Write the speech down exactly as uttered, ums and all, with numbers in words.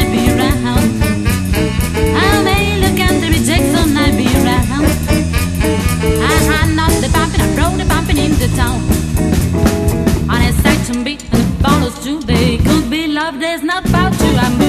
be around. I may look and the rejection I be around. I had not the bumping, I rode the bumping into town. On a section beat and the follows too. They could be loved, there's not about you. I move.